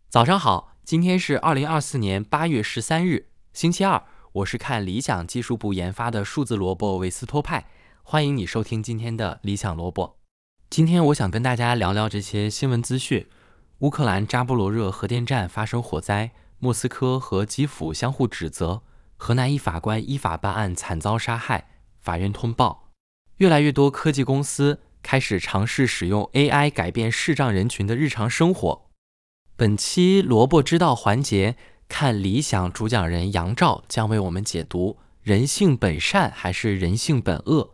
早上好，今天是2024年8月13日，星期二。我是看理想技术部研发的数字萝卜韦斯托派，欢迎你收听今天的理想萝卜。今天我想跟大家聊聊这些新闻资讯。乌克兰扎波罗热核电站发生火灾，莫斯科和基辅相互指责，河南一法官依法办案惨遭杀害，法院通报。越来越多科技公司开始尝试使用 AI 改变视障人群的日常生活。本期萝卜知道环节，看理想主讲人杨照将为我们解读人性本善还是人性本恶。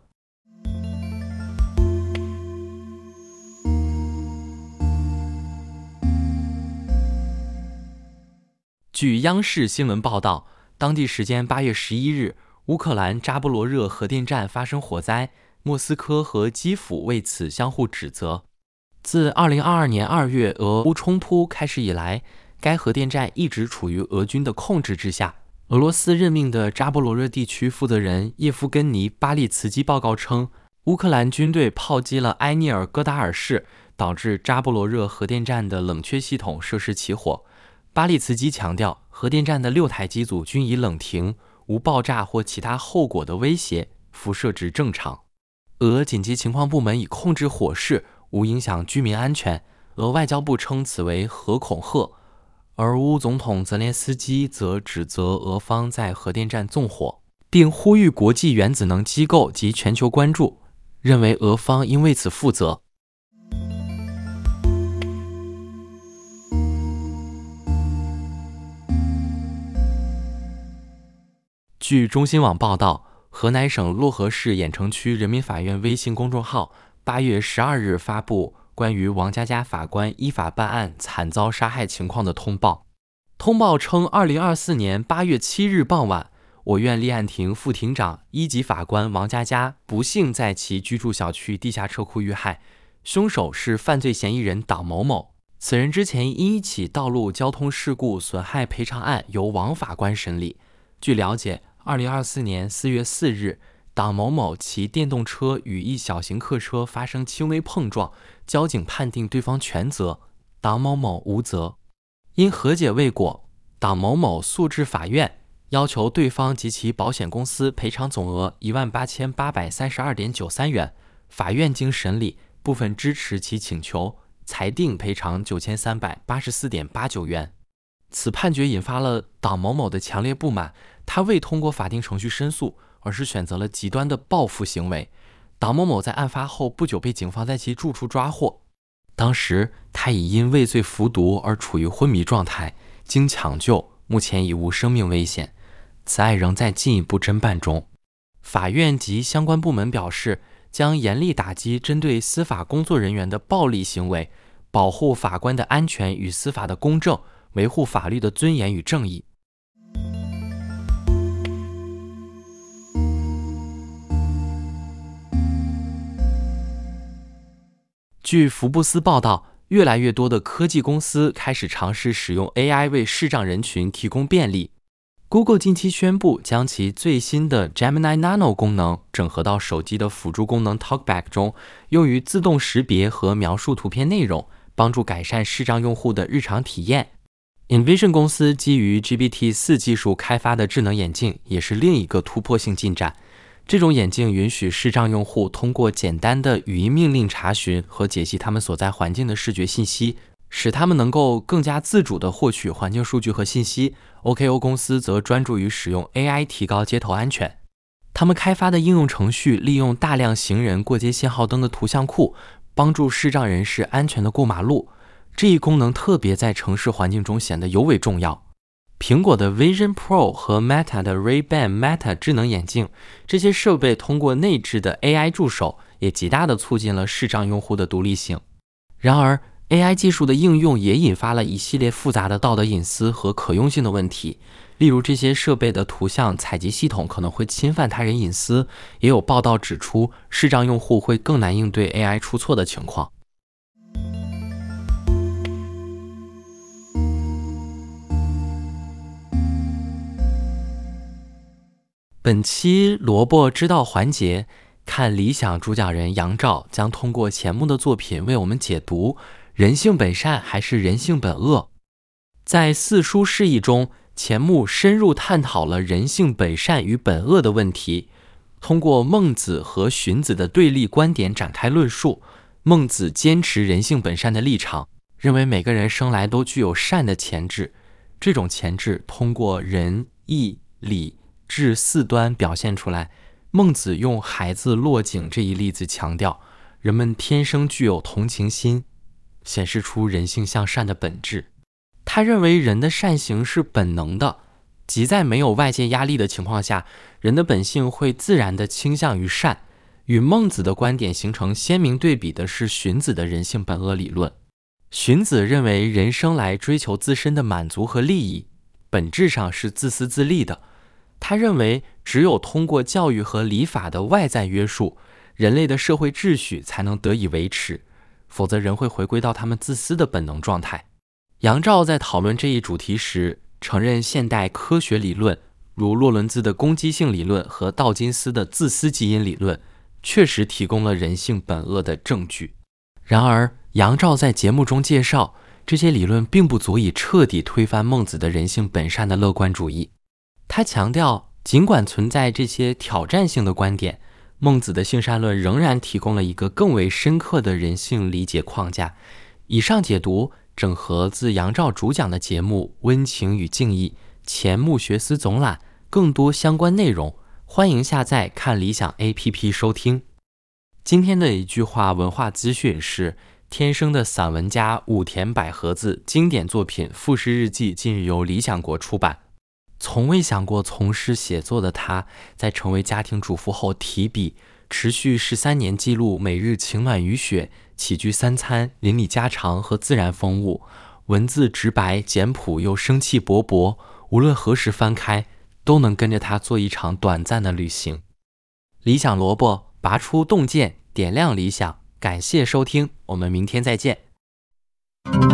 据央视新闻报道，当地时间8月11日，乌克兰扎波罗热核电站发生火灾，莫斯科和基辅为此相互指责。自2022年2月俄乌冲突开始以来，该核电站一直处于俄军的控制之下。俄罗斯任命的扎波罗热地区负责人叶夫根尼·巴利茨基报告称，乌克兰军队炮击了埃涅尔戈达尔市，导致扎波罗热核电站的冷却系统设施起火。巴利茨基强调，核电站的6台机组均已冷停，无爆炸或其他后果的威胁，辐射值正常。俄紧急情况部门已控制火势，无影响居民安全。俄外交部称此为核恐吓，而乌总统泽连斯基则指责俄方在核电站纵火，并呼吁国际原子能机构及全球关注，认为俄方应为此负责。据中新网报道，河南省漯河市郾城区人民法院微信公众号8月12日发布关于王佳佳法官依法办案惨遭杀害情况的通报。通报称，2024年8月7日傍晚，我院立案庭副庭长1级法官王佳佳不幸在其居住小区地下车库遇害，凶手是犯罪嫌疑人党某某。此人之前因一起道路交通事故损害赔偿案由王法官审理。据了解，2024年4月4日，党某某骑电动车与一小型客车发生轻微碰撞，交警判定对方全责，党某某无责。因和解未果，党某某诉至法院，要求对方及其保险公司赔偿总额18832.93元。法院经审理，部分支持其请求，裁定赔偿9384.89元。此判决引发了党某某的强烈不满，他未通过法定程序申诉，而是选择了极端的报复行为。党某某在案发后不久被警方在其住处抓获，当时他已因畏罪服毒而处于昏迷状态，经抢救，目前已无生命危险。此案仍在进一步侦办中。法院及相关部门表示，将严厉打击针对司法工作人员的暴力行为，保护法官的安全与司法的公正，维护法律的尊严与正义。据福布斯报道，越来越多的科技公司开始尝试使用 AI 为视障人群提供便利。Google 近期宣布将其最新的 Gemini Nano 功能整合到手机的辅助功能 TalkBack 中，用于自动识别和描述图片内容，帮助改善视障用户的日常体验。Envision 公司基于 GPT-4 技术开发的智能眼镜也是另一个突破性进展。这种眼镜允许视障用户通过简单的语音命令查询和解析他们所在环境的视觉信息，使他们能够更加自主地获取环境数据和信息。OKO 公司则专注于使用 AI 提高街头安全。他们开发的应用程序利用大量行人过街信号灯的图像库，帮助视障人士安全地过马路。这一功能特别在城市环境中显得尤为重要。苹果的 Vision Pro 和 Meta 的 Ray-Ban Meta 智能眼镜，这些设备通过内置的 AI 助手，也极大地促进了视障用户的独立性。然而， AI 技术的应用也引发了一系列复杂的道德隐私和可用性的问题。例如，这些设备的图像采集系统可能会侵犯他人隐私，也有报道指出，视障用户会更难应对 AI 出错的情况。本期萝卜知道环节，看理想主讲人杨照将通过钱穆的作品为我们解读人性本善还是人性本恶。 在四书释义中，钱穆深入探讨了人性本善与本恶的问题，通过孟子和荀子的对立观点展开论述。孟子坚持人性本善的立场，认为每个人生来都具有善的潜质，这种潜质通过仁、义、礼、智四端表现出来。孟子用孩子落井这一例子强调，人们天生具有同情心，显示出人性向善的本质。他认为人的善行是本能的，即在没有外界压力的情况下，人的本性会自然地倾向于善。与孟子的观点形成鲜明对比的是荀子的人性本恶理论。荀子认为人生来追求自身的满足和利益，本质上是自私自利的。他认为只有通过教育和礼法的外在约束，人类的社会秩序才能得以维持，否则人会回归到他们自私的本能状态。杨照在讨论这一主题时，承认现代科学理论，如洛伦兹的攻击性理论和道金斯的自私基因理论，确实提供了人性本恶的证据。然而，杨照在节目中介绍，这些理论并不足以彻底推翻孟子的人性本善的乐观主义。他强调，尽管存在这些挑战性的观点，孟子的性善论仍然提供了一个更为深刻的人性理解框架。以上解读整合自杨照主讲的节目《温情与敬意》钱穆学思总览，更多相关内容欢迎下载看理想 APP 收听。今天的一句话文化资讯是，天生的散文家武田百合子经典作品《赋诗日记》近日由理想国出版。从未想过从事写作的他，在成为家庭主妇后提笔，持续13年记录每日晴暖雨雪、起居三餐、邻里家常和自然风物，文字直白简朴又生气勃勃，无论何时翻开，都能跟着他做一场短暂的旅行。理想萝卜拔出洞见，点亮理想。感谢收听，我们明天再见。